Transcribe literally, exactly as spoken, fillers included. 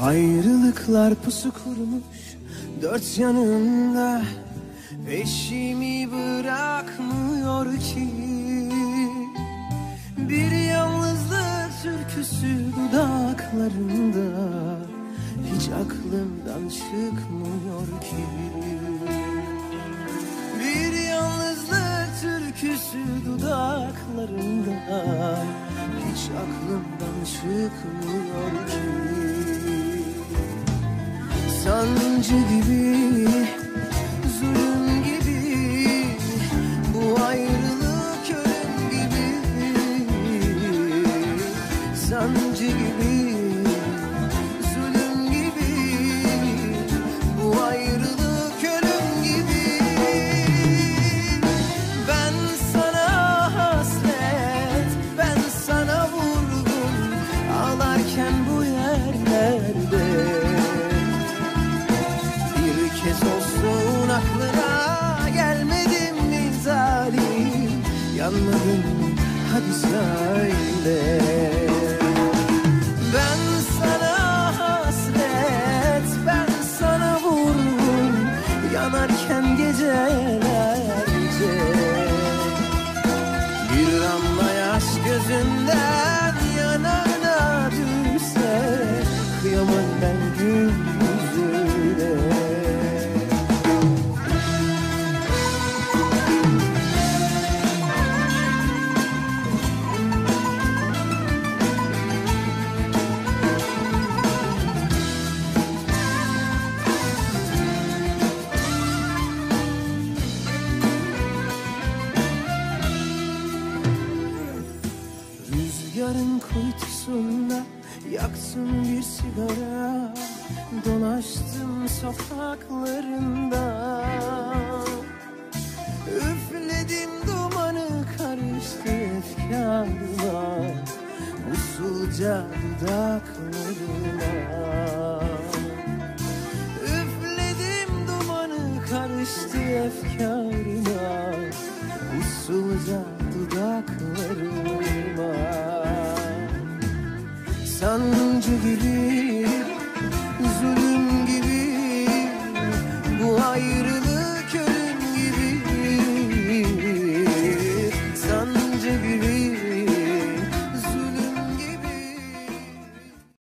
Ayrılıklar pusu kurmuş dört yanımda, peşimi bırakmıyor ki. Bir yalnızlık türküsü dudaklarında, hiç aklımdan çıkmıyor ki. Bir yalnızlık türküsü dudaklarında, hiç aklımdan çıkmıyor ki. Sancı gibi, zulüm gibi, bu ayrılık ölüm gibi. Sancı gibi, zulüm gibi, bu ayrılık ölüm gibi. Ben sana hasret, ben sana vurgun, ağlarken bu yerlerde. Bir kez olsun aklına gelmedim mi zalim, yanmadın mı hadi söyle. Ben sana hasret, ben sana vurgun, yanarken gecelerce. Bir damla yaş gözünden yanağına düşse, kıyamam ben gün yüzüne. Rüzgarın kuytusunda yaktım bir sigara, dolaştım sokaklarında. Üfledim dumanı, karıştı efkarla, usulca dudaklarına. Üfledim dumanı, karıştı efkarla, usulca dudaklarıma. Sancı gibi,